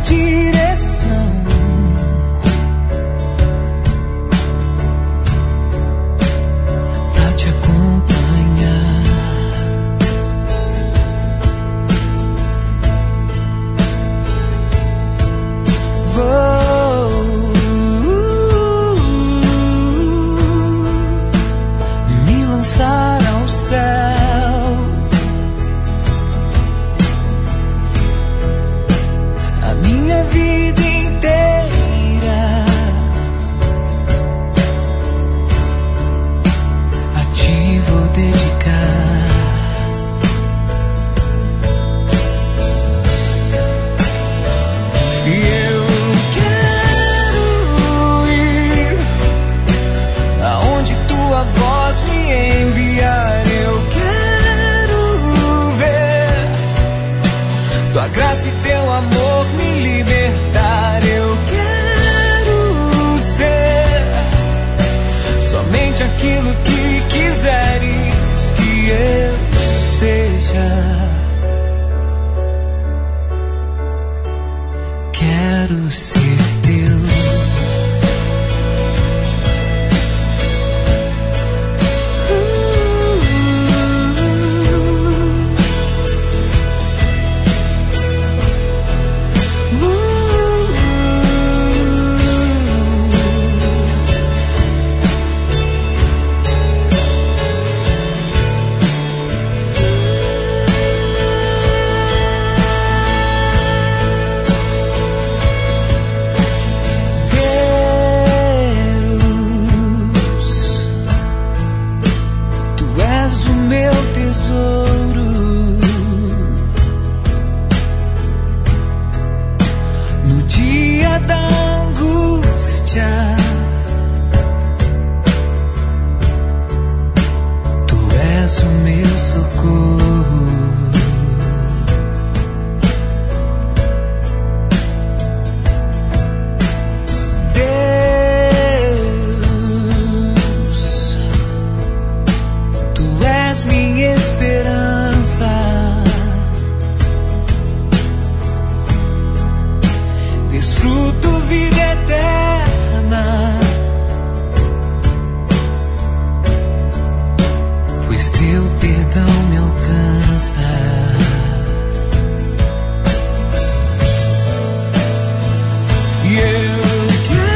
direção. Pra te acompanhar. Vou me lançar ao céu. A minha vida inteira a ti vou dedicar. E eu quero ir aonde tua voz me enviar. Eu quero ver tua graça e teu amor me libertar. Eu quero ser somente aquilo que quiseres que eu seja. Quero ser teu. Desfruto vida eterna, pois teu perdão me alcança. E eu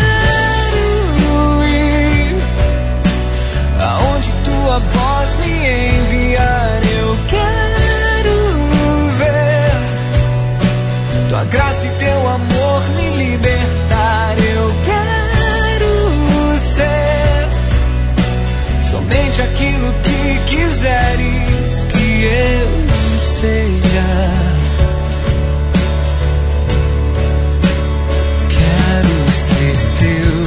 quero ir aonde tua voz me enviar. Eu quero ver tua graça e teu amor me libertar. Eu quero ser somente aquilo que quiseres que eu seja. Quero ser teu.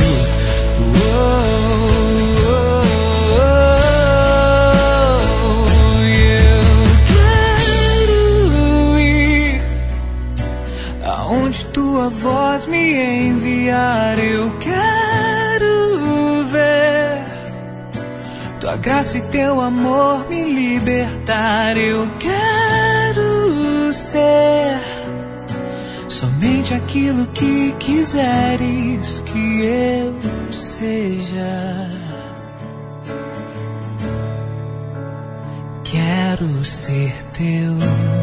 Aonde tua voz me enviar. Eu quero ver tua graça e teu amor me libertar. Eu quero ser somente aquilo que quiseres que eu seja. Quero ser teu.